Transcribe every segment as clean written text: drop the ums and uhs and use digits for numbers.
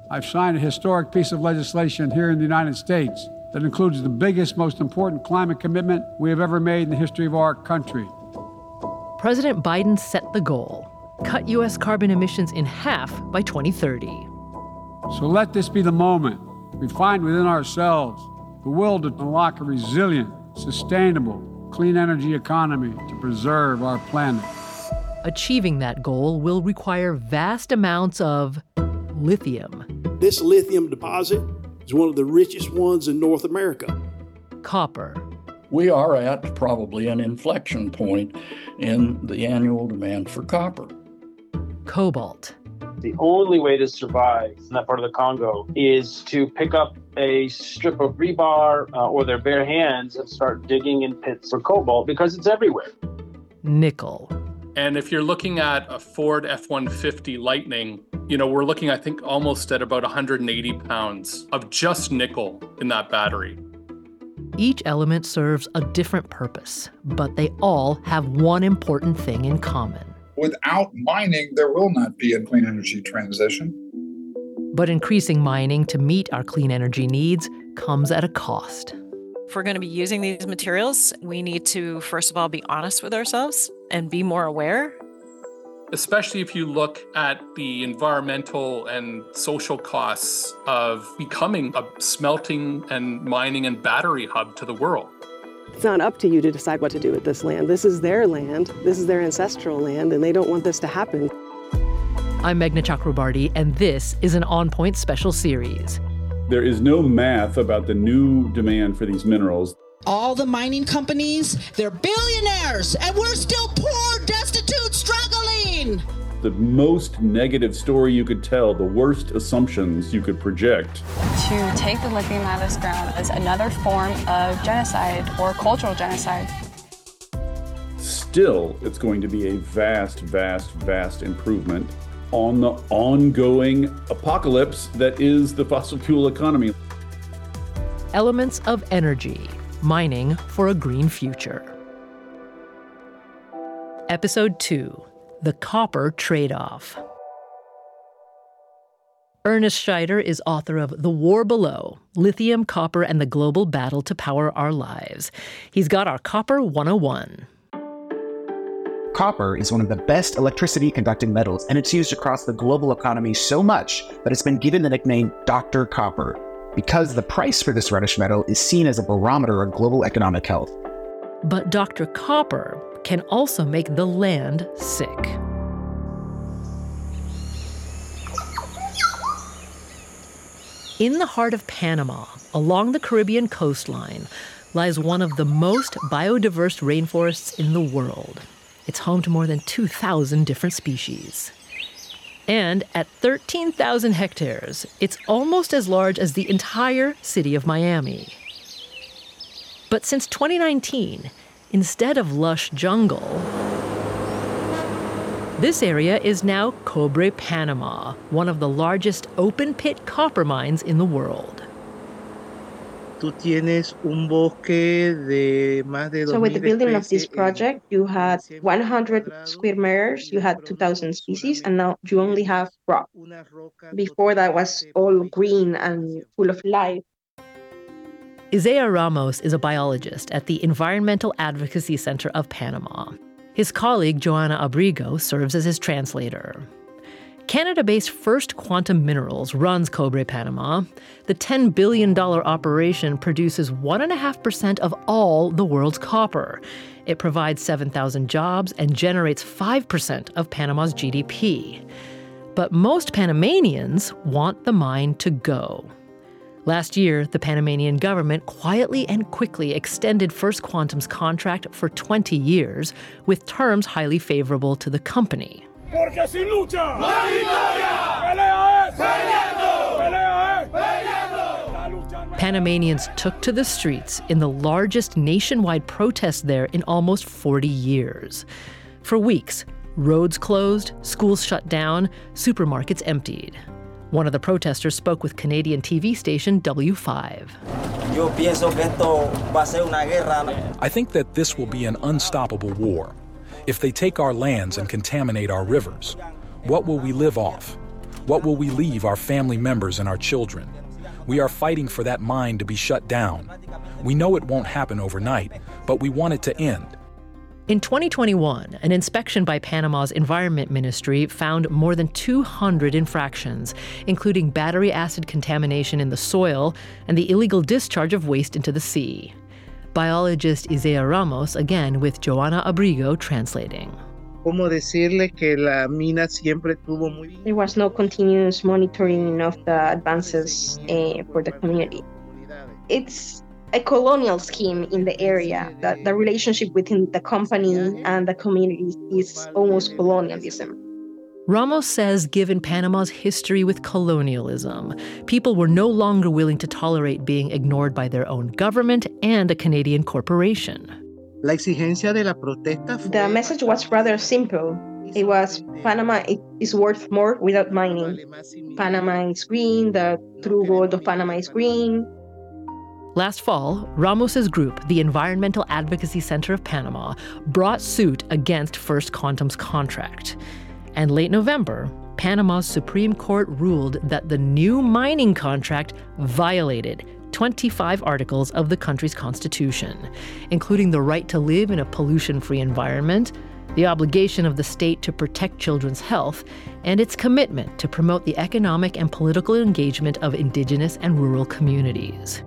I've signed a historic piece of legislation here in the United States that includes the biggest, most important climate commitment we have ever made in the history of our country. President Biden set the goal: cut U.S. carbon emissions in half by 2030. So let this be the moment we find within ourselves the will to unlock a resilient, sustainable, clean energy economy to preserve our planet. Achieving that goal will require vast amounts of lithium. This lithium deposit is one of the richest ones in North America. Copper. We are at probably an inflection point in the annual demand for copper. Cobalt. The only way to survive in that part of the Congo is to pick up a strip of rebar or their bare hands and start digging in pits for cobalt because it's everywhere. Nickel. And if you're looking at a Ford F-150 Lightning, we're looking, I think, almost at about 180 pounds of just nickel in that battery. Each element serves a different purpose, but they all have one important thing in common. Without mining, there will not be a clean energy transition. But increasing mining to meet our clean energy needs comes at a cost. If we're going to be using these materials, we need to, first of all, be honest with ourselves and be more aware. Especially if you look at the environmental and social costs of becoming a smelting and mining and battery hub to the world. It's not up to you to decide what to do with this land. This is their land. This is their ancestral land, and they don't want this to happen. I'm Meghna Chakrabarti, and this is an On Point special series. There is no math about the new demand for these minerals. All the mining companies, they're billionaires, and we're still poor, destitute, struggling. The most negative story you could tell, the worst assumptions you could project. To take the lithium out of this ground is another form of genocide or cultural genocide. Still, it's going to be a vast, vast, vast improvement on the ongoing apocalypse that is the fossil fuel economy. Elements of energy, mining for a green future. Episode 2, The Copper Trade-Off. Ernest Scheider is author of The War Below, Lithium, Copper, and the Global Battle to Power Our Lives. He's got our Copper 101. Copper is one of the best electricity-conducting metals, and it's used across the global economy so much that it's been given the nickname Dr. Copper, because the price for this reddish metal is seen as a barometer of global economic health. But Dr. Copper can also make the land sick. In the heart of Panama, along the Caribbean coastline, lies one of the most biodiverse rainforests in the world. It's home to more than 2,000 different species. And at 13,000 hectares, it's almost as large as the entire city of Miami. But since 2019, instead of lush jungle, this area is now Cobre Panama, one of the largest open-pit copper mines in the world. So with the building of this project, you had 100 square meters, you had 2,000 species, and now you only have rock. Before that was all green and full of life. Isaiah Ramos is a biologist at the Environmental Advocacy Center of Panama. His colleague, Joanna Abrigo, serves as his translator. Canada-based First Quantum Minerals runs Cobre Panama. The $10 billion operation produces 1.5% of all the world's copper. It provides 7,000 jobs and generates 5% of Panama's GDP. But most Panamanians want the mine to go. Last year, the Panamanian government quietly and quickly extended First Quantum's contract for 20 years, with terms highly favorable to the company. Porque sin lucha, no hay victoria. Pelea es peleando. Pelea es peleando. Panamanians took to the streets in the largest nationwide protest there in almost 40 years. For weeks, roads closed, schools shut down, supermarkets emptied. One of the protesters spoke with Canadian TV station W5. I think that this will be an unstoppable war. If they take our lands and contaminate our rivers, what will we live off? What will we leave our family members and our children? We are fighting for that mine to be shut down. We know it won't happen overnight, but we want it to end. In 2021, an inspection by Panama's Environment Ministry found more than 200 infractions, including battery acid contamination in the soil and the illegal discharge of waste into the sea. Biologist Isaiah Ramos, again with Joanna Abrigo translating. There was no continuous monitoring of the advances for the community. It's a colonial scheme in the area. The relationship between the company and the community is almost colonialism. Ramos says given Panama's history with colonialism, people were no longer willing to tolerate being ignored by their own government and a Canadian corporation. The message was rather simple. It was, Panama is worth more without mining. Panama is green, the true gold of Panama is green. Last fall, Ramos's group, the Environmental Advocacy Center of Panama, brought suit against First Quantum's contract. And late November, Panama's Supreme Court ruled that the new mining contract violated 25 articles of the country's constitution, including the right to live in a pollution-free environment, the obligation of the state to protect children's health, and its commitment to promote the economic and political engagement of indigenous and rural communities.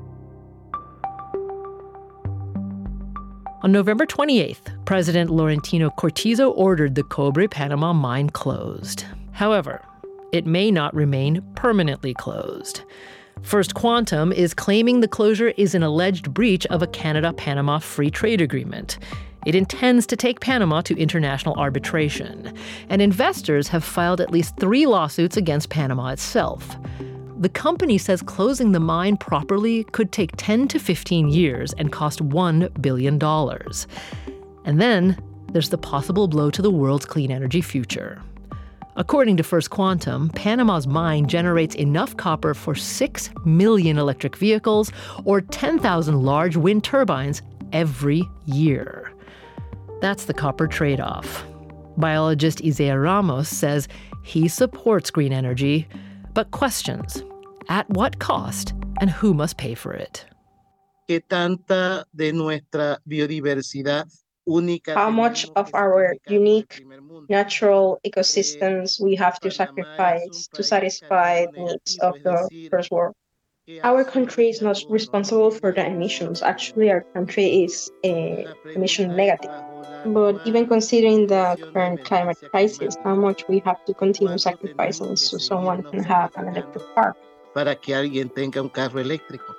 On November 28th, President Laurentino Cortizo ordered the Cobre Panama mine closed. However, it may not remain permanently closed. First Quantum is claiming the closure is an alleged breach of a Canada-Panama Free Trade Agreement. It intends to take Panama to international arbitration, and investors have filed at least 3 lawsuits against Panama itself. The company says closing the mine properly could take 10 to 15 years and cost $1 billion. And then there's the possible blow to the world's clean energy future. According to First Quantum, Panama's mine generates enough copper for 6 million electric vehicles or 10,000 large wind turbines every year. That's the copper trade-off. Biologist Isaiah Ramos says he supports green energy, but questions at what cost and who must pay for it. How much of our unique natural ecosystems we have to sacrifice to satisfy the needs of the first world. Our country is not responsible for the emissions. Actually, our country is emission negative. But even considering the current climate crisis, how much we have to continue sacrificing so someone can have an electric car. Para que alguien tenga un carro eléctrico.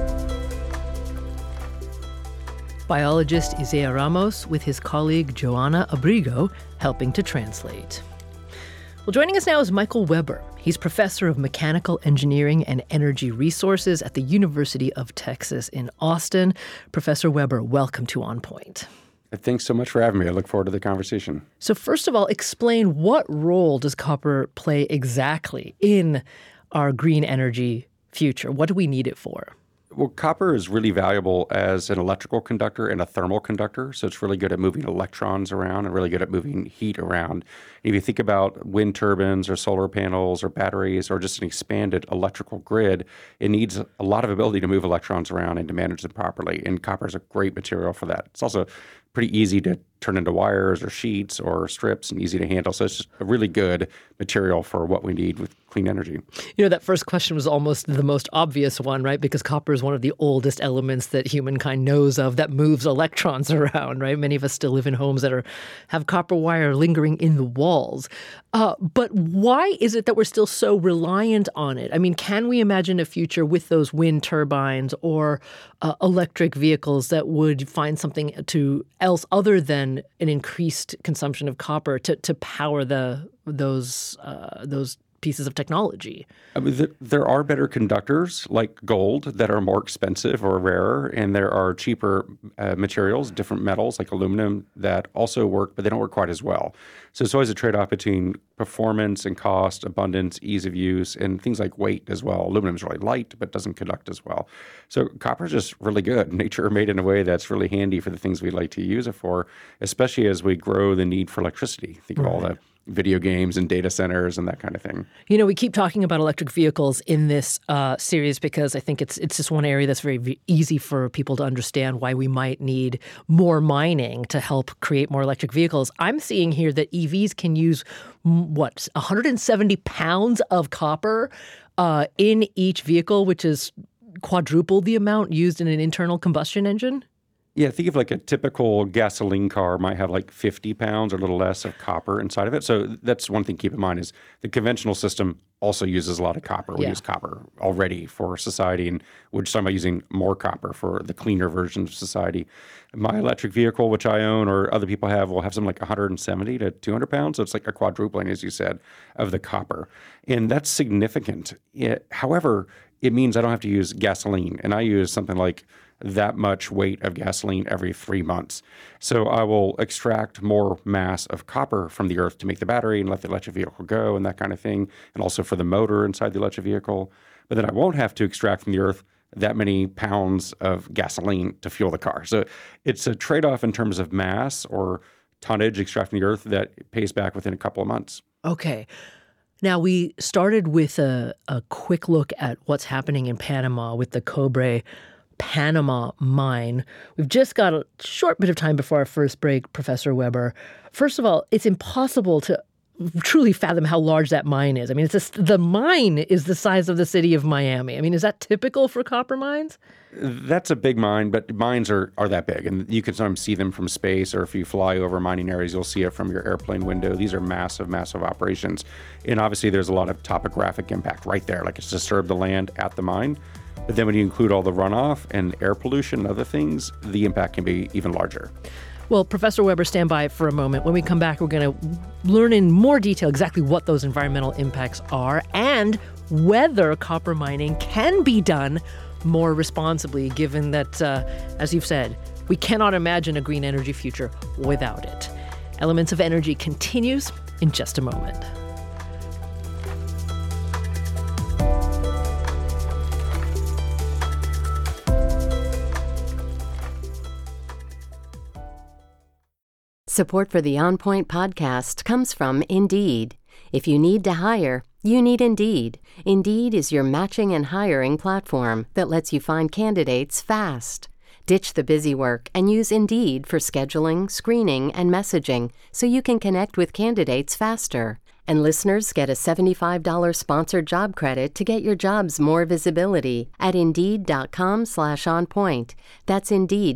Biologist Isaiah Ramos with his colleague Joanna Abrigo helping to translate. Well, joining us now is Michael Weber. He's professor of mechanical engineering and energy resources at the University of Texas in Austin. Professor Weber, welcome to On Point. Thanks so much for having me. I look forward to the conversation. So first of all, explain what role does copper play exactly in our green energy future? What do we need it for? Well, copper is really valuable as an electrical conductor and a thermal conductor. So it's really good at moving electrons around and really good at moving heat around. If you think about wind turbines or solar panels or batteries or just an expanded electrical grid, it needs a lot of ability to move electrons around and to manage them properly. And copper is a great material for that. It's also pretty easy to turn into wires or sheets or strips and easy to handle. So it's just a really good material for what we need with clean energy. You know, that first question was almost the most obvious one, right? Because copper is one of the oldest elements that humankind knows of that moves electrons around, right? Many of us still live in homes that have copper wire lingering in the walls. But why is it that we're still so reliant on it? I mean, can we imagine a future with those wind turbines or electric vehicles that would find something else other than an increased consumption of copper to power those pieces of technology? I mean, there are better conductors like gold that are more expensive or rarer, and there are cheaper materials, different metals like aluminum that also work, but they don't work quite as well. So it's always a trade-off between performance and cost, abundance, ease of use, and things like weight as well. Aluminum is really light, but doesn't conduct as well. So copper is just really good. Nature made it in a way that's really handy for the things we like to use it for, especially as we grow the need for electricity. Think of all the video games and data centers and that kind of thing. You know, we keep talking about electric vehicles in this series because I think it's just one area that's very easy for people to understand why we might need more mining to help create more electric vehicles. I'm seeing here that EVs can use, 170 pounds of copper in each vehicle, which is quadruple the amount used in an internal combustion engine? Yeah, think of like a typical gasoline car might have like 50 pounds or a little less of copper inside of it. So that's one thing to keep in mind is the conventional system also uses a lot of copper. We use copper already for society, and we're just talking about using more copper for the cleaner version of society. My electric vehicle, which I own or other people have, will have something like 170 to 200 pounds. So it's like a quadrupling, as you said, of the copper. And that's significant. However, it means I don't have to use gasoline, and I use something like that much weight of gasoline every 3 months. So I will extract more mass of copper from the earth to make the battery and let the electric vehicle go and that kind of thing, and also for the motor inside the electric vehicle. But then I won't have to extract from the earth that many pounds of gasoline to fuel the car. So it's a trade-off in terms of mass or tonnage extracted from the earth that pays back within a couple of months. Okay. Now, we started with a quick look at what's happening in Panama with the Cobre Panama mine. We've just got a short bit of time before our first break, Professor Weber. First of all, it's impossible to truly fathom how large that mine is. I mean, the mine is the size of the city of Miami. I mean, is that typical for copper mines? That's a big mine, but mines are that big, and you can sometimes see them from space, or if you fly over mining areas, you'll see it from your airplane window. These are massive, massive operations. And obviously, there's a lot of topographic impact right there, like it's disturbed the land at the mine. But then when you include all the runoff and air pollution and other things, the impact can be even larger. Well, Professor Weber, stand by for a moment. When we come back, we're going to learn in more detail exactly what those environmental impacts are and whether copper mining can be done more responsibly, given that, as you've said, we cannot imagine a green energy future without it. Elements of Energy continues in just a moment. Support for the On Point podcast comes from Indeed. If you need to hire, you need Indeed. Indeed is your matching and hiring platform that lets you find candidates fast. Ditch the busy work and use Indeed for scheduling, screening, and messaging so you can connect with candidates faster. And listeners get a $75 sponsored job credit to get your jobs more visibility at Indeed.com/onpoint. That's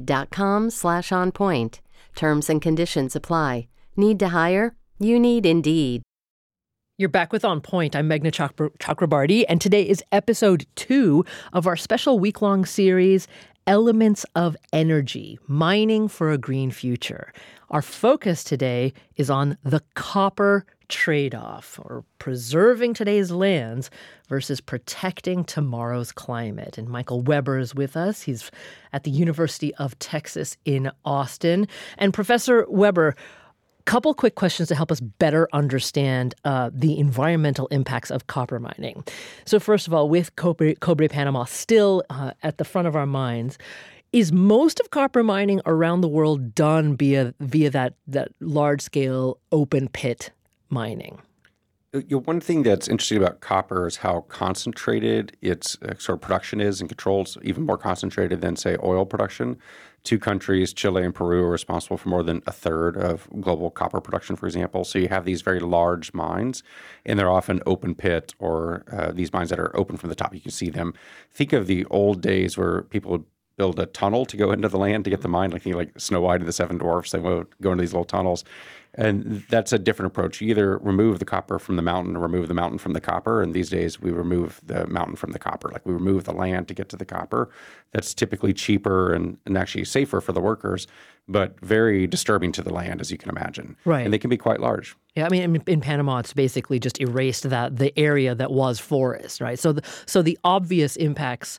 Indeed.com/onpoint. Terms and conditions apply. Need to hire? You need Indeed. You're back with On Point. I'm Meghna Chakrabarty, and today is episode 2 of our special week-long series, Elements of Energy, Mining for a Green Future. Our focus today is on the copper trade-off, or preserving today's lands versus protecting tomorrow's climate. And Michael Weber is with us. He's at the University of Texas in Austin. And Professor Weber, couple quick questions to help us better understand the environmental impacts of copper mining. So first of all, with Cobre Panama still at the front of our minds, is most of copper mining around the world done via that large-scale open pit mining? One thing that's interesting about copper is how concentrated its sort of production is and controls, even more concentrated than, say, oil production. 2 countries, Chile and Peru, are responsible for more than a third of global copper production, for example. So you have these very large mines, and they're often open pit or these mines that are open from the top. You can see them. Think of the old days where people would build a tunnel to go into the land to get the mine, like Snow White and the Seven Dwarfs. They would go into these little tunnels. And that's a different approach. You either remove the copper from the mountain or remove the mountain from the copper. And these days we remove the mountain from the copper. Like we remove the land to get to the copper. That's typically cheaper and actually safer for the workers, but very disturbing to the land, as you can imagine. Right. And they can be quite large. Yeah, I mean, in Panama, it's basically just erased the area that was forest, right? So the obvious impacts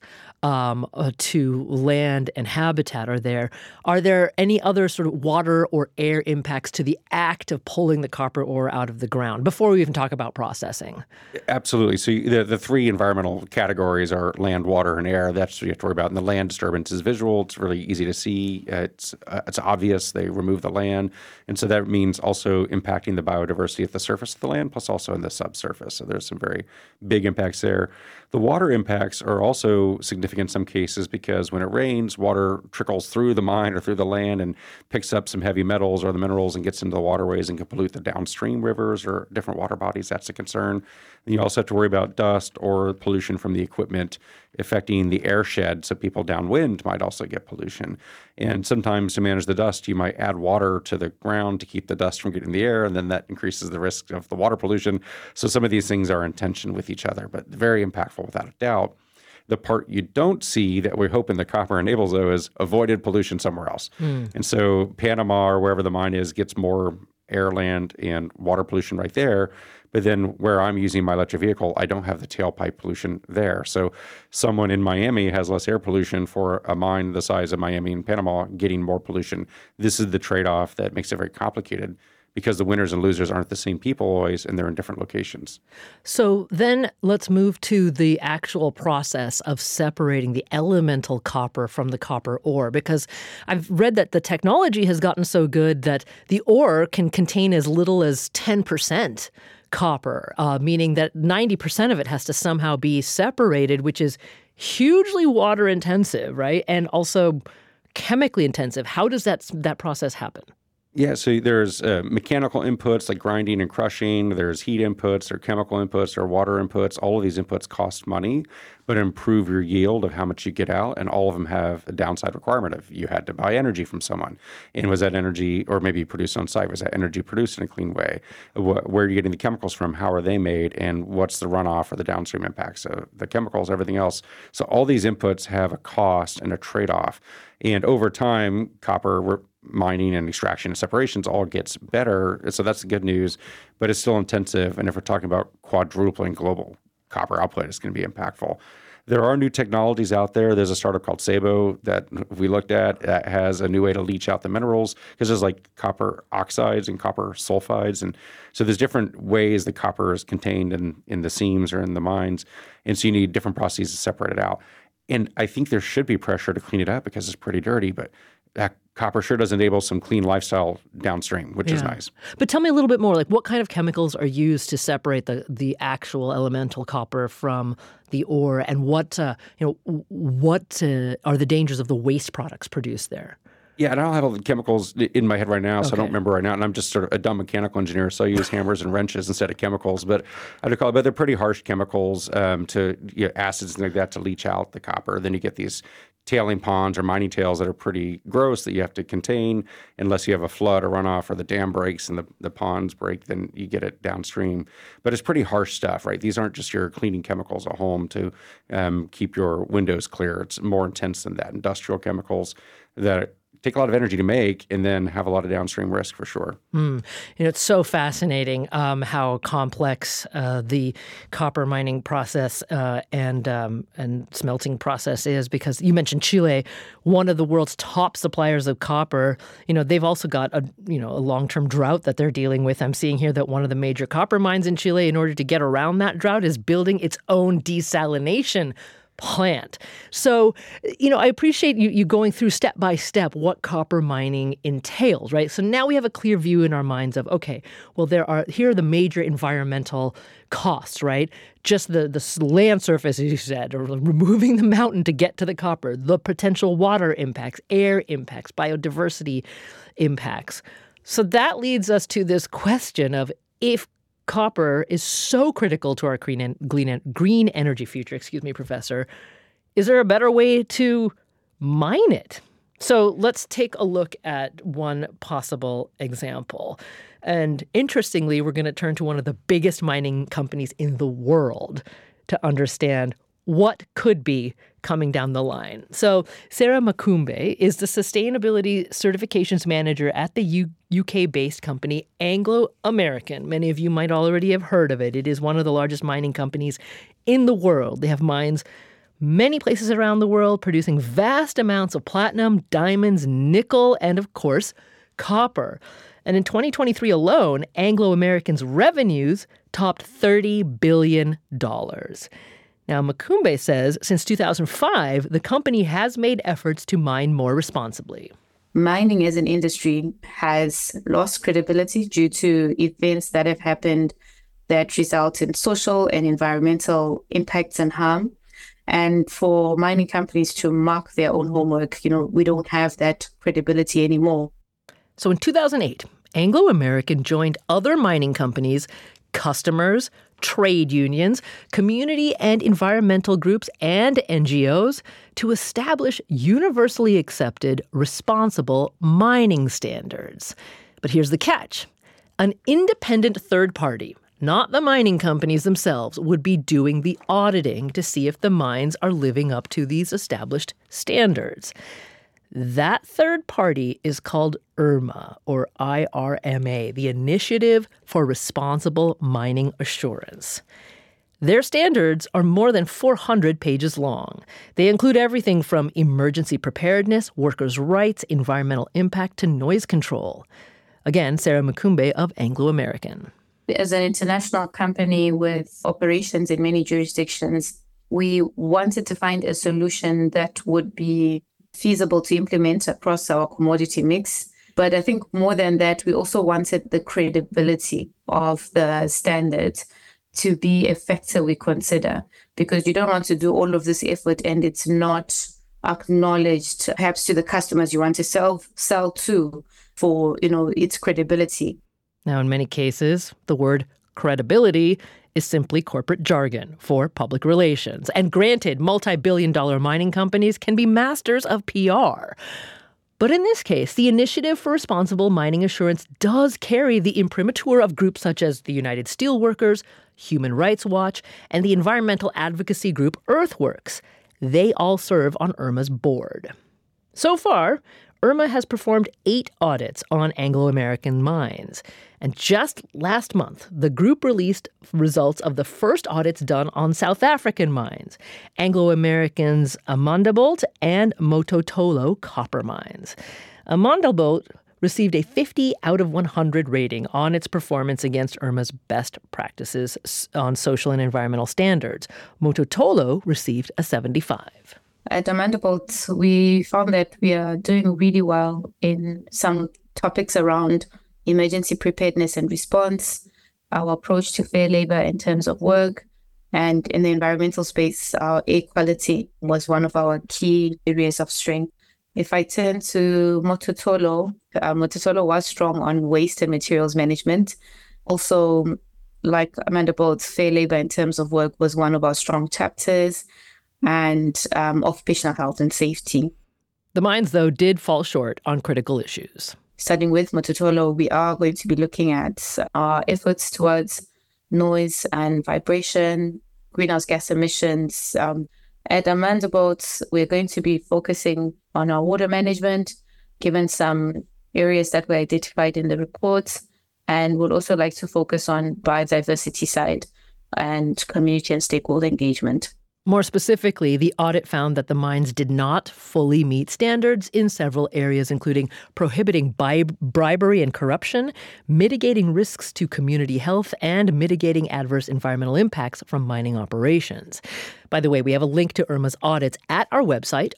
to land and habitat are there. Are there any other sort of water or air impacts to the act of pulling the copper ore out of the ground before we even talk about processing? Absolutely. So the 3 environmental categories are land, water, and air. That's what you have to worry about. And the land disturbance is visual. It's really easy to see. It's obvious. They remove the land. And so that means also impacting the biodiversity biodiversity at the surface of the land, plus also in the subsurface. So there's some very big impacts there. The water impacts are also significant in some cases because when it rains, water trickles through the mine or through the land and picks up some heavy metals or the minerals and gets into the waterways and can pollute the downstream rivers or different water bodies. That's a concern. And you also have to worry about dust or pollution from the equipment affecting the air shed, so people downwind might also get pollution. And sometimes to manage the dust, you might add water to the ground to keep the dust from getting in the air, and then that increases the risk of the water pollution. So some of these things are in tension with each other, but very impactful without a doubt. The part you don't see that we're hoping the copper enables, though, is avoided pollution somewhere else. And so Panama or wherever the mine is gets more air, land, and water pollution right there. But then where I'm using my electric vehicle, I don't have the tailpipe pollution there. So someone in Miami has less air pollution for a mine the size of Miami and Panama getting more pollution. This is the trade-off that makes it very complicated because the winners and losers aren't the same people always, and they're in different locations. So then let's move to the actual process of separating the elemental copper from the copper ore, because I've read that the technology has gotten so good that the ore can contain as little as 10% copper, meaning that 90% of it has to somehow be separated, which is hugely water intensive, right? And also chemically intensive. How does that process happen? Yeah, so there's mechanical inputs like grinding and crushing. There's heat inputs or chemical inputs or water inputs. All of these inputs cost money, but improve your yield of how much you get out. And all of them have a downside requirement of you had to buy energy from someone. And was that energy, or maybe produced on site, was that energy produced in a clean way? Where are you getting the chemicals from? How are they made? And what's the runoff or the downstream impacts of the chemicals, everything else? So all these inputs have a cost and a trade-off. And over time, copper mining and extraction and separations all gets better. So that's the good news, but it's still intensive. And if we're talking about quadrupling global copper output, it's going to be impactful. There are new technologies out there. There's a startup called Sabo that we looked at that has a new way to leach out the minerals, because there's like copper oxides and copper sulfides. And so there's different ways the copper is contained in the seams or in the mines. And so you need different processes to separate it out. And I think there should be pressure to clean it up because it's pretty dirty, but that copper sure does enable some clean lifestyle downstream, which is nice. But tell me a little bit more, like what kind of chemicals are used to separate the actual elemental copper from the ore, and what are the dangers of the waste products produced there? Yeah, and I don't have all the chemicals in my head right now, so I don't remember right now. And I'm just sort of a dumb mechanical engineer, so I use hammers and wrenches instead of chemicals. But but they're pretty harsh chemicals to acids and like that to leach out the copper. Then you get these tailing ponds or mining tails that are pretty gross that you have to contain. Unless you have a flood or runoff or the dam breaks and the ponds break, then you get it downstream. But it's pretty harsh stuff, right? These aren't just your cleaning chemicals at home to keep your windows clear. It's more intense than that. Industrial chemicals that take a lot of energy to make and then have a lot of downstream risk for sure. It's so fascinating how complex the copper mining process and smelting process is, because you mentioned Chile, one of the world's top suppliers of copper. They've also got a long-term drought that they're dealing with. I'm seeing here that one of the major copper mines in Chile, in order to get around that drought, is building its own desalination plant. So, I appreciate you going through step by step what copper mining entails, right? So now we have a clear view in our minds of, okay, well, here are the major environmental costs, right? Just the land surface, as you said, or removing the mountain to get to the copper, the potential water impacts, air impacts, biodiversity impacts. So that leads us to this question of, if copper is so critical to our green energy future, Professor, is there a better way to mine it? So let's take a look at one possible example. And interestingly, we're going to turn to one of the biggest mining companies in the world to understand what could be coming down the line. So Sarah Makumbe is the Sustainability Certifications Manager at the UK-based company Anglo American. Many of you might already have heard of it. It is one of the largest mining companies in the world. They have mines many places around the world, producing vast amounts of platinum, diamonds, nickel, and of course, copper. And in 2023 alone, Anglo American's revenues topped $30 billion. Now, Makumbe says since 2005, the company has made efforts to mine more responsibly. mining as an industry has lost credibility due to events that have happened that result in social and environmental impacts and harm. And for mining companies to mark their own homework, we don't have that credibility anymore. So in 2008, Anglo American joined other mining companies, customers, trade unions, community and environmental groups, and NGOs to establish universally accepted, responsible mining standards. But here's the catch. An independent third party, not the mining companies themselves, would be doing the auditing to see if the mines are living up to these established standards. That third party is called IRMA, or IRMA, the Initiative for Responsible Mining Assurance. Their standards are more than 400 pages long. They include everything from emergency preparedness, workers' rights, environmental impact, to noise control. Again, Sarah Makumbe of Anglo American. As an international company with operations in many jurisdictions, we wanted to find a solution that would be feasible to implement across our commodity mix. But I think more than that, we also wanted the credibility of the standards to be a factor we consider, because you don't want to do all of this effort and it's not acknowledged perhaps to the customers you want to sell to for, its credibility. Now, in many cases, the word credibility is simply corporate jargon for public relations. And granted, multi-billion-dollar mining companies can be masters of PR. But in this case, the Initiative for Responsible Mining Assurance does carry the imprimatur of groups such as the United Steelworkers, Human Rights Watch, and the environmental advocacy group Earthworks. They all serve on IRMA's board. So far, IRMA has performed 8 audits on Anglo American mines. And just last month, the group released results of the first audits done on South African mines, Anglo American's Amandelbult and Mototolo copper mines. Amandelbult received a 50 out of 100 rating on its performance against IRMA's best practices on social and environmental standards. Mototolo received a 75. At Amandelbult, we found that we are doing really well in some topics around emergency preparedness and response, our approach to fair labor in terms of work, and in the environmental space, our air quality was one of our key areas of strength. If I turn to Mototolo, Mototolo was strong on waste and materials management. Also, like Amandelbult, fair labor in terms of work was one of our strong chapters, and occupational health and safety. The mines, though, did fall short on critical issues. Starting with Mototolo, we are going to be looking at our efforts towards noise and vibration, greenhouse gas emissions. At Amandelbult, we're going to be focusing on our water management, given some areas that were identified in the report. And we'd also like to focus on biodiversity side and community and stakeholder engagement. More specifically, the audit found that the mines did not fully meet standards in several areas, including prohibiting bribery and corruption, mitigating risks to community health, and mitigating adverse environmental impacts from mining operations. By the way, we have a link to IRMA's audits at our website,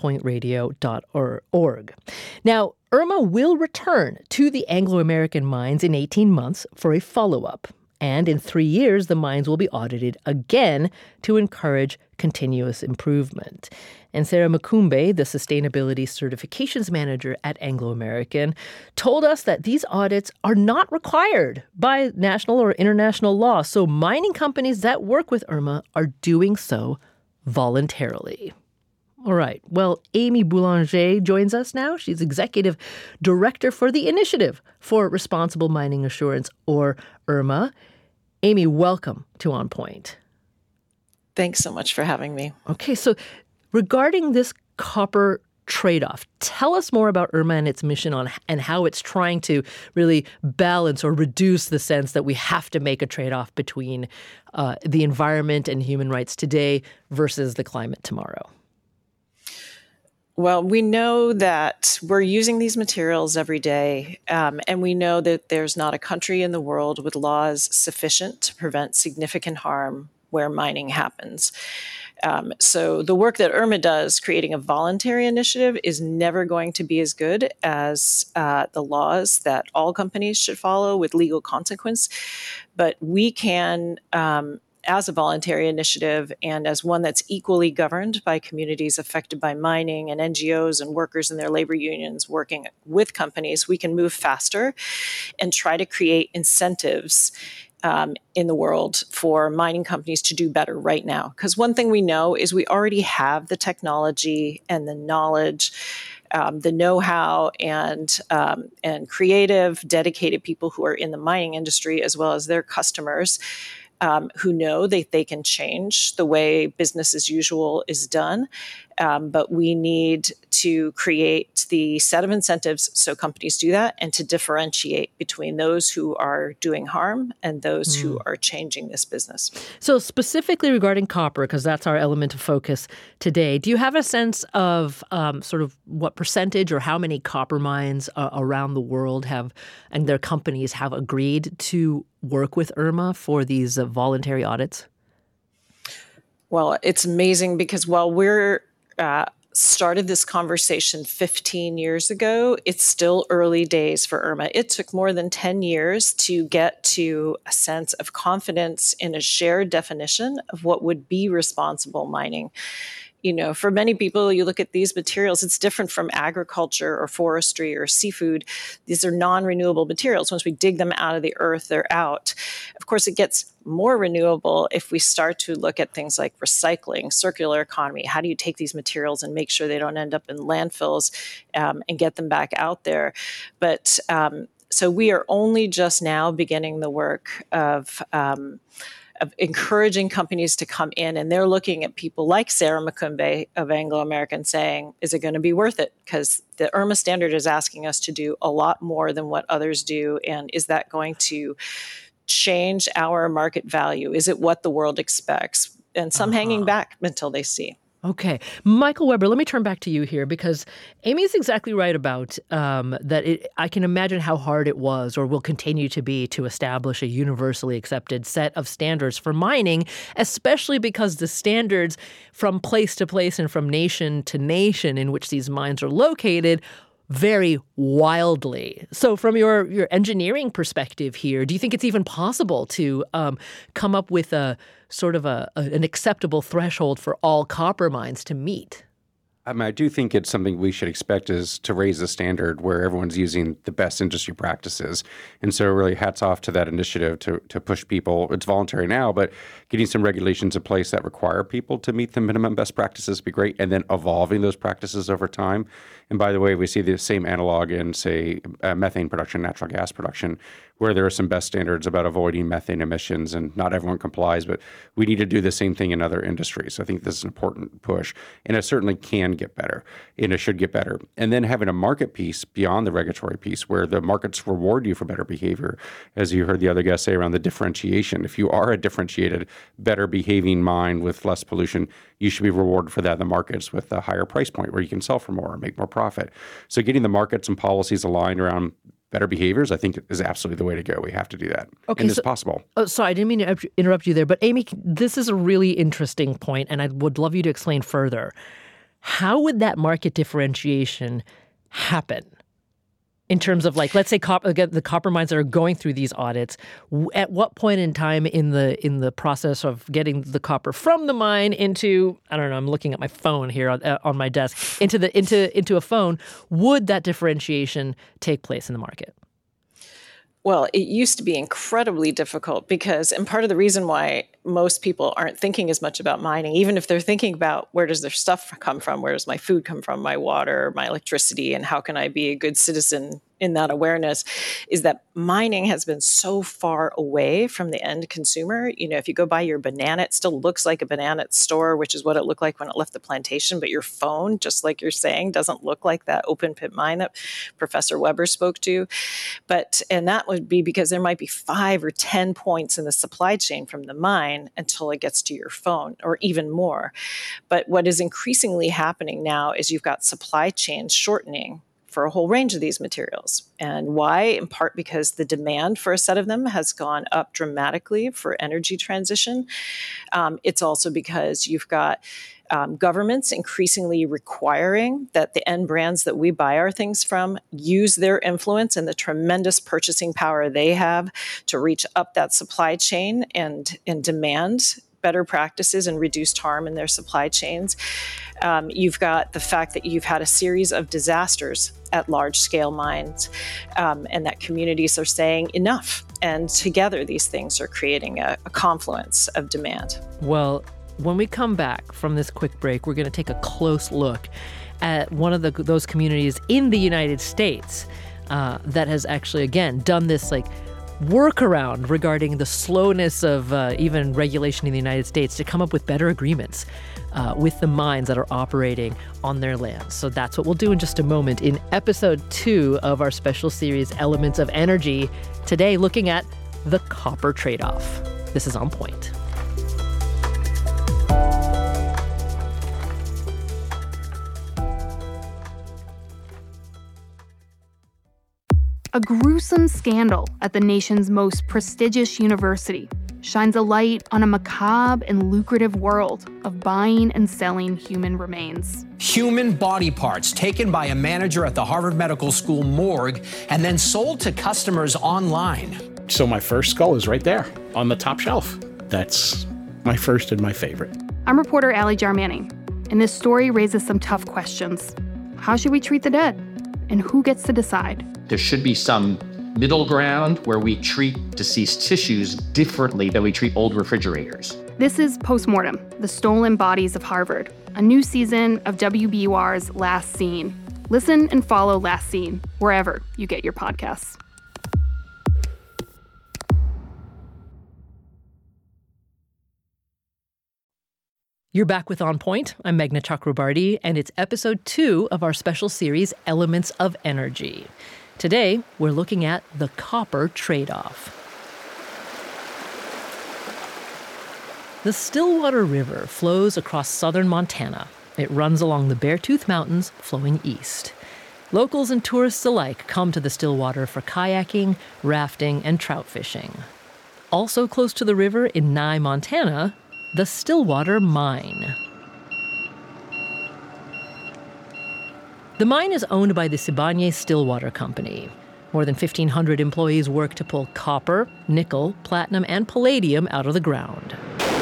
onpointradio.org. Now, IRMA will return to the Anglo American mines in 18 months for a follow-up. And in 3 years, the mines will be audited again to encourage continuous improvement. And Sarah Makumbe, the Sustainability Certifications Manager at Anglo American, told us that these audits are not required by national or international law. So mining companies that work with IRMA are doing so voluntarily. All right. Well, Amy Boulanger joins us now. She's Executive Director for the Initiative for Responsible Mining Assurance, or IRMA. Amy, welcome to On Point. Thanks so much for having me. Okay, so regarding this copper trade-off, tell us more about IRMA and its mission and how it's trying to really balance or reduce the sense that we have to make a trade-off between the environment and human rights today versus the climate tomorrow. Well, we know that we're using these materials every day, and we know that there's not a country in the world with laws sufficient to prevent significant harm where mining happens. So the work that IRMA does, creating a voluntary initiative, is never going to be as good as the laws that all companies should follow with legal consequence. But we can, as a voluntary initiative and as one that's equally governed by communities affected by mining and NGOs and workers and their labor unions working with companies, we can move faster and try to create incentives in the world for mining companies to do better right now. Because one thing we know is we already have the technology and the knowledge, the know-how, and creative, dedicated people who are in the mining industry, as well as their customers, who know that they can change the way business as usual is done. But we need to create the set of incentives so companies do that, and to differentiate between those who are doing harm and those who are changing this business. So specifically regarding copper, because that's our element of focus today, do you have a sense of sort of what percentage or how many copper mines around the world have, and their companies have agreed to work with IRMA for these voluntary audits? Well, it's amazing because while we're started this conversation 15 years ago, it's still early days for IRMA. It took more than 10 years to get to a sense of confidence in a shared definition of what would be responsible mining. You know, for many people, you look at these materials, it's different from agriculture or forestry or seafood. These are non-renewable materials. Once we dig them out of the earth, they're out. Of course, it gets more renewable if we start to look at things like recycling, circular economy. How do you take these materials and make sure they don't end up in landfills and get them back out there? But so we are only just now beginning the work of encouraging companies to come in, and they're looking at people like Sarah Makumbe of Anglo American saying, is it going to be worth it? Because the IRMA standard is asking us to do a lot more than what others do, and is that going to change our market value? Is it what the world expects? And some hanging back until they see. Okay. Michael Weber, let me turn back to you here, because Amy is exactly right about that. I can imagine how hard it was or will continue to be to establish a universally accepted set of standards for mining, especially because the standards from place to place and from nation to nation in which these mines are located vary wildly. So from your engineering perspective here, do you think it's even possible to come up with a sort of an acceptable threshold for all copper mines to meet? I mean, I do think it's something we should expect is to raise the standard where everyone's using the best industry practices. And so really hats off to that initiative to push people. It's voluntary now, but getting some regulations in place that require people to meet the minimum best practices would be great, and then evolving those practices over time. And by the way, we see the same analog in, say, methane production, natural gas production, where there are some best standards about avoiding methane emissions, and not everyone complies, but we need to do the same thing in other industries. So I think this is an important push, and it certainly can get better, and it should get better. And then having a market piece beyond the regulatory piece where the markets reward you for better behavior, as you heard the other guys say around the differentiation. If you are a differentiated, better behaving mine with less pollution, you should be rewarded for that in the markets with a higher price point where you can sell for more and make more profit. So getting the markets and policies aligned around better behaviors, I think, is absolutely the way to go. We have to do that. Okay, and it's possible. Oh, sorry, I didn't mean to interrupt you there, but Amy, this is a really interesting point, and I would love you to explain further. How would that market differentiation happen? In terms of, like, let's say the copper mines that are going through these audits, at what point in time in the process of getting the copper from the mine into, I don't know, I'm looking at my phone here on my desk, into a phone, would that differentiation take place in the market? Well, it used to be incredibly difficult because, and part of the reason why most people aren't thinking as much about mining, even if they're thinking about where does their stuff come from, where does my food come from, my water, my electricity, and how can I be a good citizen in that awareness, is that mining has been so far away from the end consumer. You know, if you go buy your banana, it still looks like a banana at the store, which is what it looked like when it left the plantation. But your phone, just like you're saying, doesn't look like that open pit mine that Professor Weber spoke to. And that would be because there might be 5 or 10 points in the supply chain from the mine until it gets to your phone, or even more. But what is increasingly happening now is you've got supply chains shortening for a whole range of these materials. And why? In part because the demand for a set of them has gone up dramatically for energy transition. It's also because you've got governments increasingly requiring that the end brands that we buy our things from use their influence and the tremendous purchasing power they have to reach up that supply chain and demand better practices and reduced harm in their supply chains. You've got the fact that you've had a series of disasters at large-scale mines, and that communities are saying enough. And together, these things are creating a confluence of demand. Well, when we come back from this quick break, we're going to take a close look at one of those communities in the United States that has actually, again, done this workaround regarding the slowness of even regulation in the United States to come up with better agreements with the mines that are operating on their lands. So that's what we'll do in just a moment in episode 2 of our special series, Elements of Energy. Today, looking at the copper trade-off. This is On Point. A gruesome scandal at the nation's most prestigious university shines a light on a macabre and lucrative world of buying and selling human remains. Human body parts taken by a manager at the Harvard Medical School morgue and then sold to customers online. So my first skull is right there on the top shelf. That's my first and my favorite. I'm reporter Allie Jarmanning, and this story raises some tough questions. How should we treat the dead? And who gets to decide? There should be some middle ground where we treat deceased tissues differently than we treat old refrigerators. This is Postmortem, The Stolen Bodies of Harvard, a new season of WBUR's Last Scene. Listen and follow Last Scene wherever you get your podcasts. You're back with On Point. I'm Meghna Chakrabarty, and it's episode 2 of our special series, Elements of Energy. Today, we're looking at the copper trade-off. The Stillwater River flows across southern Montana. It runs along the Beartooth Mountains, flowing east. Locals and tourists alike come to the Stillwater for kayaking, rafting, and trout fishing. Also close to the river in Nye, Montana, the Stillwater Mine. The mine is owned by the Sibanye-Stillwater Company. More than 1,500 employees work to pull copper, nickel, platinum, and palladium out of the ground.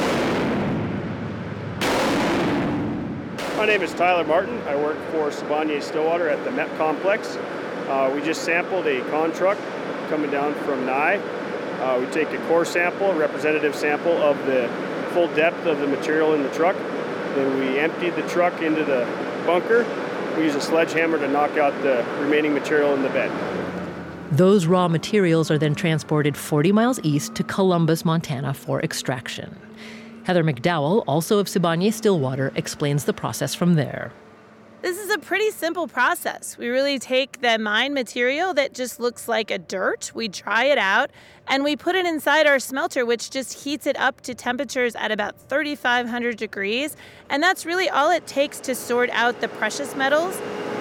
My name is Tyler Martin. I work for Sibanye-Stillwater at the MEP complex. We just sampled a con truck coming down from Nye. We take a core sample, a representative sample of the full depth of the material in the truck. Then we emptied the truck into the bunker. We use a sledgehammer to knock out the remaining material in the bed. Those raw materials are then transported 40 miles east to Columbus, Montana for extraction. Heather McDowell, also of Sibanye-Stillwater, explains the process from there. This is a pretty simple process. We really take the mine material that just looks like a dirt, we dry it out, and we put it inside our smelter, which just heats it up to temperatures at about 3,500 degrees. And that's really all it takes to sort out the precious metals.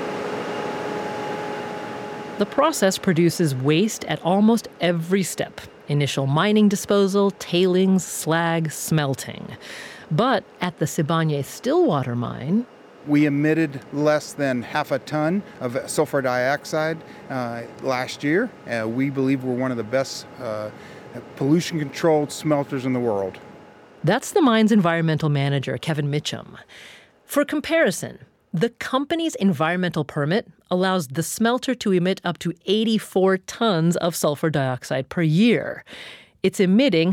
The process produces waste at almost every step. Initial mining disposal, tailings, slag, smelting. But at the Sibanye-Stillwater mine, we emitted less than half a ton of sulfur dioxide last year. We believe we're one of the best pollution-controlled smelters in the world. That's the mine's environmental manager, Kevin Mitchum. For comparison, the company's environmental permit allows the smelter to emit up to 84 tons of sulfur dioxide per year. It's emitting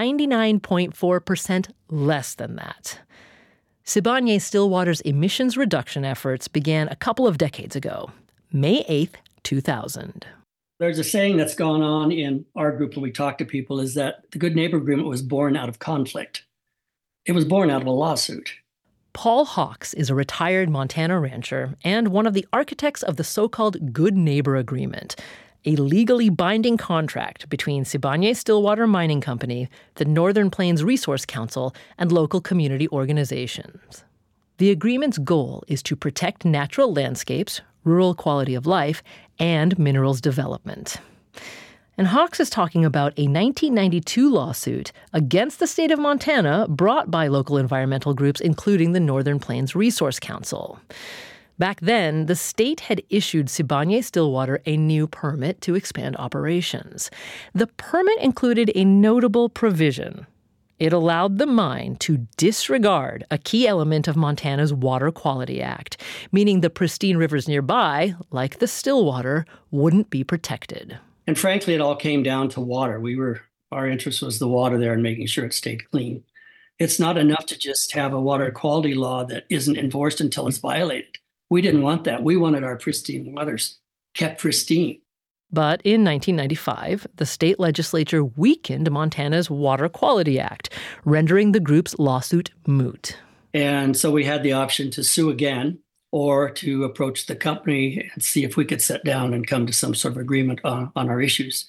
99.4% less than that. Sibanye-Stillwater's emissions reduction efforts began a couple of decades ago, May 8th, 2000. There's a saying that's gone on in our group when we talk to people is that the Good Neighbor Agreement was born out of conflict. It was born out of a lawsuit. Paul Hawks is a retired Montana rancher and one of the architects of the so-called Good Neighbor Agreement, a legally binding contract between Sibanye-Stillwater Mining Company, the Northern Plains Resource Council, and local community organizations. The agreement's goal is to protect natural landscapes, rural quality of life, and minerals development. And Hawks is talking about a 1992 lawsuit against the state of Montana brought by local environmental groups, including the Northern Plains Resource Council. Back then, the state had issued Sibanye-Stillwater a new permit to expand operations. The permit included a notable provision. It allowed the mine to disregard a key element of Montana's Water Quality Act, meaning the pristine rivers nearby, like the Stillwater, wouldn't be protected. And frankly, it all came down to water. Our interest was the water there and making sure it stayed clean. It's not enough to just have a water quality law that isn't enforced until it's violated. We didn't want that. We wanted our pristine waters kept pristine. But in 1995, the state legislature weakened Montana's Water Quality Act, rendering the group's lawsuit moot. And so we had the option to sue again or to approach the company and see if we could sit down and come to some sort of agreement on our issues.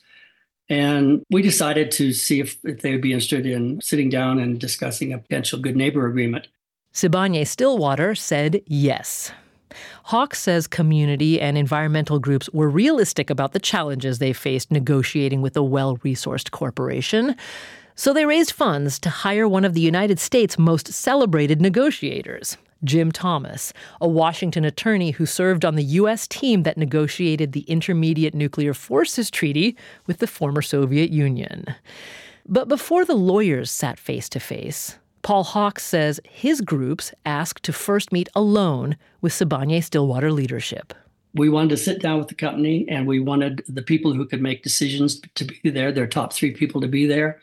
And we decided to see if they would be interested in sitting down and discussing a potential good neighbor agreement. Sibanye-Stillwater said yes. Hawks says community and environmental groups were realistic about the challenges they faced negotiating with a well-resourced corporation. So they raised funds to hire one of the United States' most celebrated negotiators, Jim Thomas, a Washington attorney who served on the U.S. team that negotiated the Intermediate Nuclear Forces Treaty with the former Soviet Union. But before the lawyers sat face-to-face, Paul Hawks says his groups asked to first meet alone with Sibanye-Stillwater leadership. We wanted to sit down with the company, and we wanted the people who could make decisions to be there, their top 3 people to be there.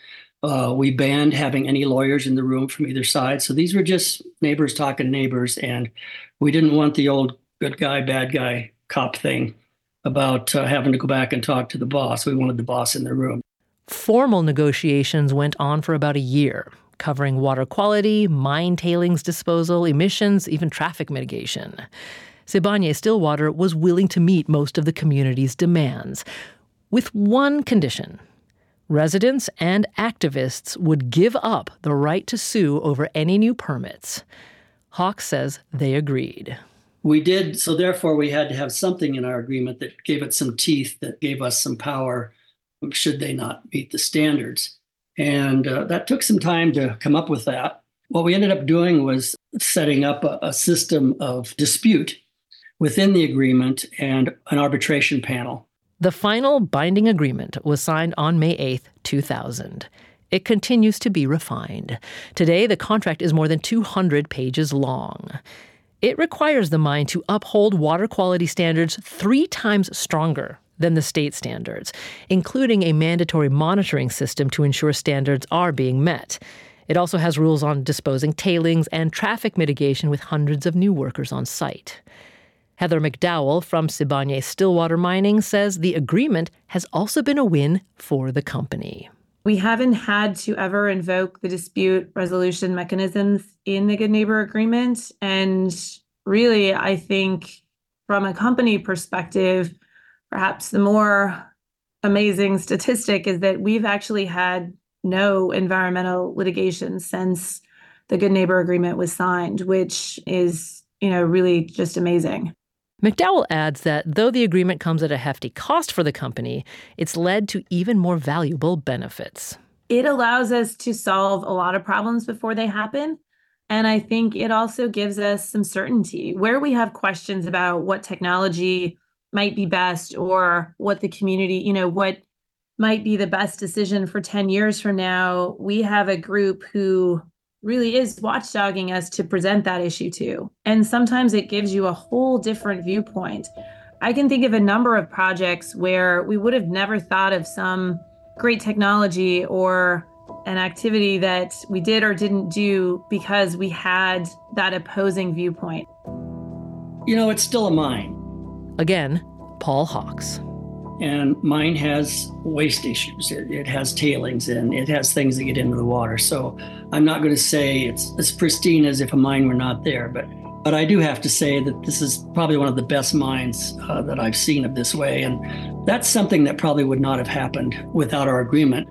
We banned having any lawyers in the room from either side. So these were just neighbors talking neighbors, and we didn't want the old good guy, bad guy cop thing about having to go back and talk to the boss. We wanted the boss in the room. Formal negotiations went on for about a year, covering water quality, mine tailings disposal, emissions, even traffic mitigation. Sibanye-Stillwater was willing to meet most of the community's demands, with one condition. Residents and activists would give up the right to sue over any new permits. Hawks says they agreed. We did, so therefore we had to have something in our agreement that gave it some teeth, that gave us some power should they not meet the standards. And that took some time to come up with that. What we ended up doing was setting up a system of dispute within the agreement and an arbitration panel. The final binding agreement was signed on May 8, 2000. It continues to be refined. Today, the contract is more than 200 pages long. It requires the mine to uphold water quality standards 3 times stronger than the state standards, including a mandatory monitoring system to ensure standards are being met. It also has rules on disposing tailings and traffic mitigation with hundreds of new workers on site. Heather McDowell from Sibanye-Stillwater Mining says the agreement has also been a win for the company. We haven't had to ever invoke the dispute resolution mechanisms in the Good Neighbor Agreement. And really, I think from a company perspective, perhaps the more amazing statistic is that we've actually had no environmental litigation since the Good Neighbor Agreement was signed, which is, really just amazing. McDowell adds that though the agreement comes at a hefty cost for the company, it's led to even more valuable benefits. It allows us to solve a lot of problems before they happen. And I think it also gives us some certainty where we have questions about what technology might be best or what the community, what might be the best decision for 10 years from now. We have a group who really is watchdogging us to present that issue to. And sometimes it gives you a whole different viewpoint. I can think of a number of projects where we would have never thought of some great technology or an activity that we did or didn't do because we had that opposing viewpoint. It's still a mine. Again, Paul Hawks. And mine has waste issues. It has tailings and it has things that get into the water. So I'm not going to say it's as pristine as if a mine were not there. But I do have to say that this is probably one of the best mines that I've seen of this way. And that's something that probably would not have happened without our agreement.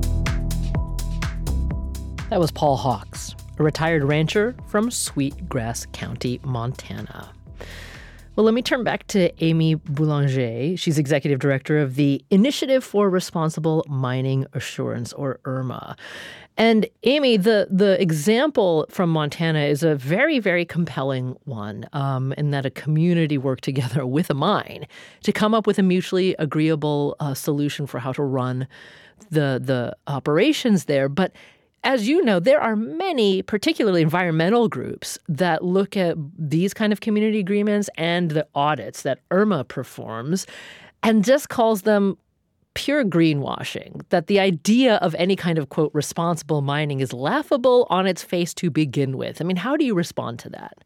That was Paul Hawks, a retired rancher from Sweetgrass County, Montana. Well, let me turn back to Amy Boulanger. She's executive director of the Initiative for Responsible Mining Assurance, or IRMA. And Amy, the example from Montana is a very, very compelling one, in that a community worked together with a mine to come up with a mutually agreeable solution for how to run the operations there. But as you know, there are many, particularly environmental groups, that look at these kind of community agreements and the audits that IRMA performs and just calls them pure greenwashing, that the idea of any kind of, quote, responsible mining is laughable on its face to begin with. I mean, how do you respond to that?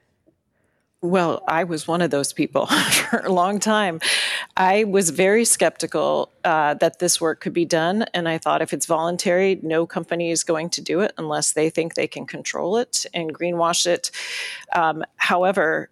Well, I was one of those people for a long time. I was very skeptical that this work could be done. And I thought if it's voluntary, no company is going to do it unless they think they can control it and greenwash it. However,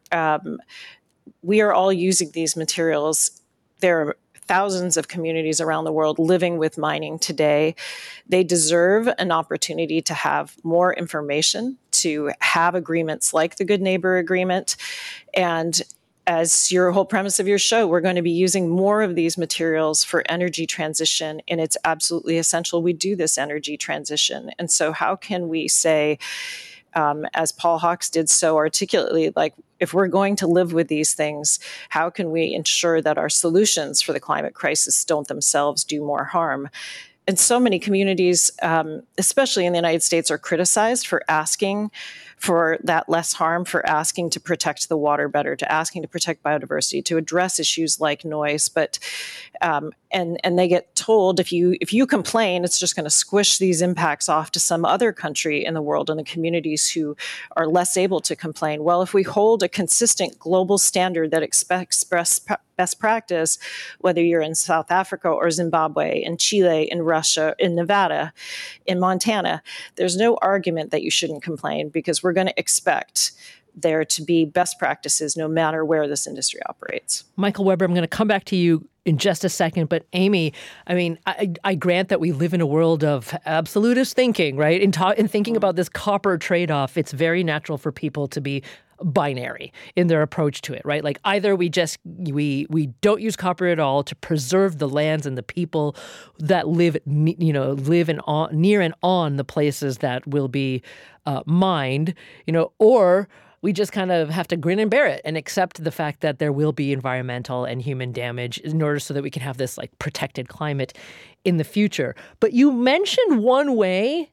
we are all using these materials. There are thousands of communities around the world living with mining today. They deserve an opportunity to have more information, to have agreements like the Good Neighbor Agreement. And as your whole premise of your show, we're going to be using more of these materials for energy transition, and it's absolutely essential we do this energy transition. And so how can we say, as Paul Hawks did so articulately, like, if we're going to live with these things, how can we ensure that our solutions for the climate crisis don't themselves do more harm? And so many communities, especially in the United States, are criticized for asking for that less harm, for asking to protect the water better, to asking to protect biodiversity, to address issues like noise. But and they get told if you complain, it's just going to squish these impacts off to some other country in the world and the communities who are less able to complain. Well, if we hold a consistent global standard that expects best practice, whether you're in South Africa or Zimbabwe, in Chile, in Russia, in Nevada, in Montana, there's no argument that you shouldn't complain, because we're going to expect there to be best practices no matter where this industry operates. Michael Weber, I'm going to come back to you in just a second. But Amy, I mean, I grant that we live in a world of absolutist thinking, right? In thinking about this copper trade-off, it's very natural for people to be binary in their approach to it, right? Like, either we don't use copper at all to preserve the lands and the people that live near and on the places that will be mined, or we just kind of have to grin and bear it and accept the fact that there will be environmental and human damage in order so that we can have this like protected climate in the future. But you mentioned one way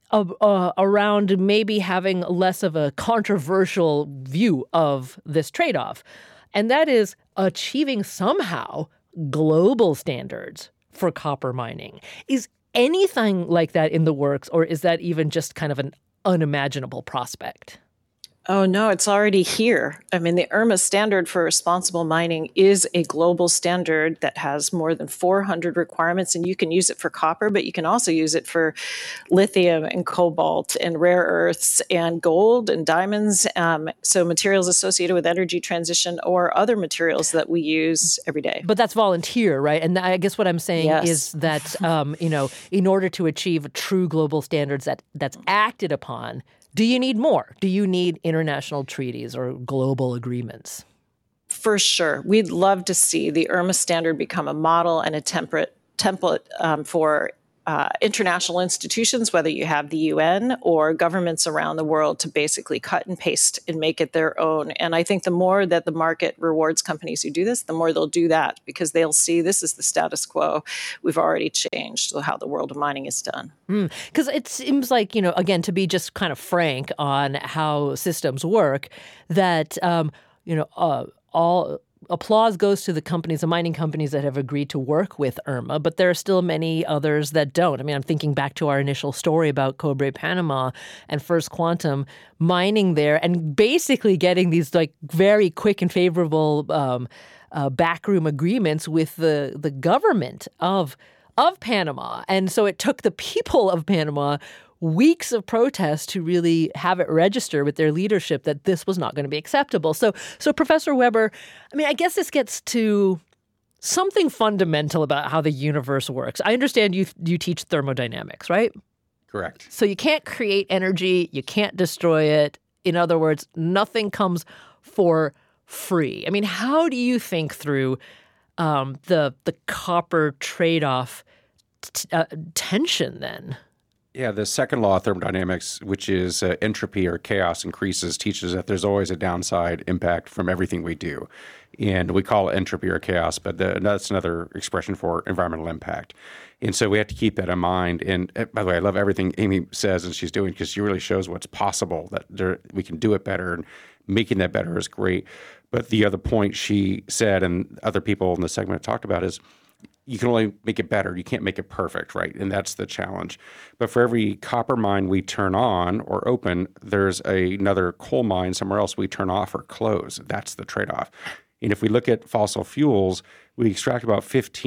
around maybe having less of a controversial view of this trade-off, and that is achieving somehow global standards for copper mining. Is anything like that in the works, or is that even just kind of an unimaginable prospect? Oh, no, it's already here. I mean, the IRMA standard for responsible mining is a global standard that has more than 400 requirements, and you can use it for copper, but you can also use it for lithium and cobalt and rare earths and gold and diamonds. So materials associated with energy transition or other materials that we use every day. But that's volunteer, right? And I guess what I'm saying is that, in order to achieve true global standards that's acted upon, do you need more? Do you need international treaties or global agreements? For sure. We'd love to see the IRMA standard become a model and a template for international institutions, whether you have the UN or governments around the world, to basically cut and paste and make it their own. And I think the more that the market rewards companies who do this, the more they'll do that, because they'll see this is the status quo. We've already changed how the world of mining is done. Because it seems like, again, to be just kind of frank on how systems work, that, all applause goes to the mining companies that have agreed to work with IRMA, but there are still many others that don't. I mean, I'm thinking back to our initial story about Cobre Panama and First Quantum mining there and basically getting these like very quick and favorable backroom agreements with the government of Panama. And so it took the people of Panama weeks of protest to really have it register with their leadership that this was not going to be acceptable. So Professor Weber, I mean, I guess this gets to something fundamental about how the universe works. I understand you teach thermodynamics, right? Correct. So you can't create energy, you can't destroy it. In other words, nothing comes for free. I mean, how do you think through the copper trade-off tension then? Yeah, the second law of thermodynamics, which is entropy or chaos increases, teaches that there's always a downside impact from everything we do. And we call it entropy or chaos, but that's another expression for environmental impact. And so we have to keep that in mind. And by the way, I love everything Amy says and she's doing, because she really shows what's possible, that we can do it better, and making that better is great. But the other point she said, and other people in the segment talked about, is you can only make it better. You can't make it perfect, right? And that's the challenge. But for every copper mine we turn on or open, there's another coal mine somewhere else we turn off or close. That's the trade-off. And if we look at fossil fuels, we extract about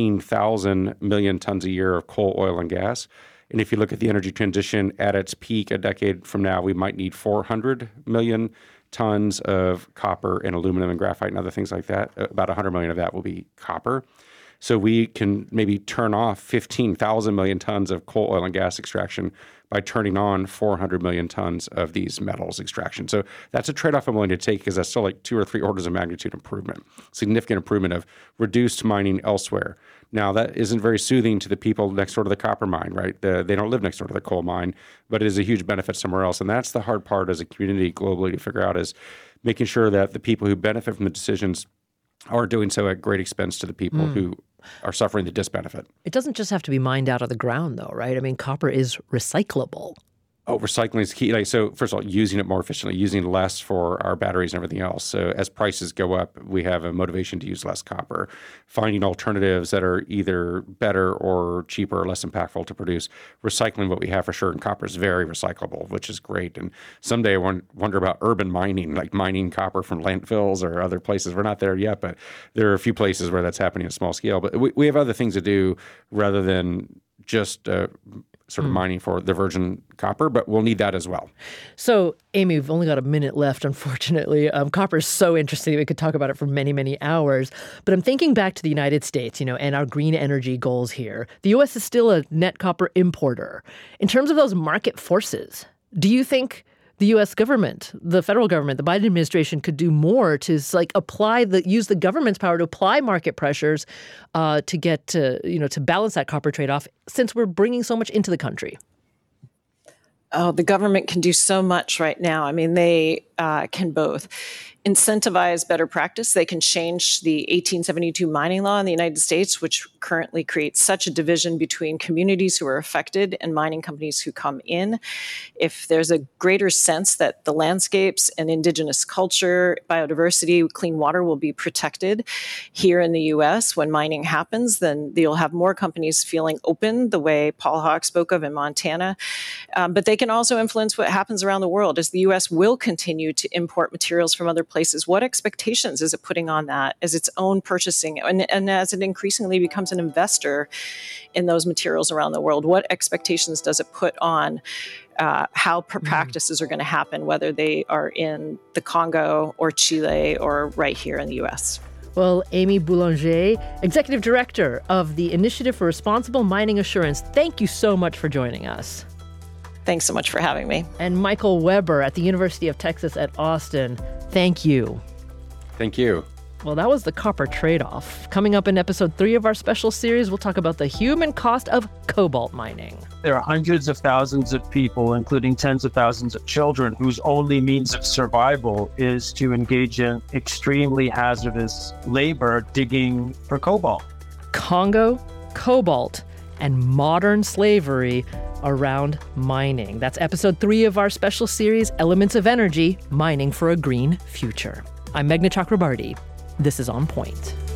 15,000 million tons a year of coal, oil, and gas. And if you look at the energy transition at its peak a decade from now, we might need 400 million tons of copper and aluminum and graphite and other things like that. About 100 million of that will be copper. So we can maybe turn off 15,000 million tons of coal, oil, and gas extraction by turning on 400 million tons of these metals extraction. So that's a trade-off I'm willing to take, because that's still like 2 or 3 orders of magnitude improvement, significant improvement of reduced mining elsewhere. Now, that isn't very soothing to the people next door to the copper mine, right? They don't live next door to the coal mine, but it is a huge benefit somewhere else. And that's the hard part as a community globally to figure out, is making sure that the people who benefit from the decisions are doing so at great expense to the people who are suffering the disbenefit. It doesn't just have to be mined out of the ground, though, right? I mean, copper is recyclable. Oh, recycling is key. So first of all, using it more efficiently, using less for our batteries and everything else. So as prices go up, we have a motivation to use less copper. Finding alternatives that are either better or cheaper or less impactful to produce. Recycling what we have for sure, and copper is very recyclable, which is great. And someday I wonder about urban mining, like mining copper from landfills or other places. We're not there yet, but there are a few places where that's happening at a small scale. But we have other things to do rather than just sort of mining for the virgin copper, but we'll need that as well. So, Amy, we've only got a minute left, unfortunately. Copper is so interesting. We could talk about it for many, many hours. But I'm thinking back to the United States, and our green energy goals here. The U.S. is still a net copper importer. In terms of those market forces, do you think the U.S. government, the federal government, the Biden administration could do more to use the government's power to apply market pressures to get to balance that copper trade-off, since we're bringing so much into the country? Oh, the government can do so much right now. I mean, they can both incentivize better practice. They can change the 1872 mining law in the United States, which currently creates such a division between communities who are affected and mining companies who come in. If there's a greater sense that the landscapes and indigenous culture, biodiversity, clean water will be protected here in the U.S. when mining happens, then you'll have more companies feeling open the way Paul Hawk spoke of in Montana. But they can also influence what happens around the world, as the U.S. will continue to import materials from other places. What expectations is it putting on that as its own purchasing? And as it increasingly becomes an investor in those materials around the world, what expectations does it put on how practices are going to happen, whether they are in the Congo or Chile or right here in the U.S.? Well, Amy Boulanger, Executive Director of the Initiative for Responsible Mining Assurance, thank you so much for joining us. Thanks so much for having me. And Michael Weber at the University of Texas at Austin, thank you. Thank you. Well, that was the copper trade-off. Coming up in episode 3 of our special series, we'll talk about the human cost of cobalt mining. There are hundreds of thousands of people, including tens of thousands of children, whose only means of survival is to engage in extremely hazardous labor digging for cobalt. Congo, cobalt, and modern slavery around mining. That's episode 3 of our special series, Elements of Energy, Mining for a Green Future. I'm Meghna Chakrabarti. This is On Point.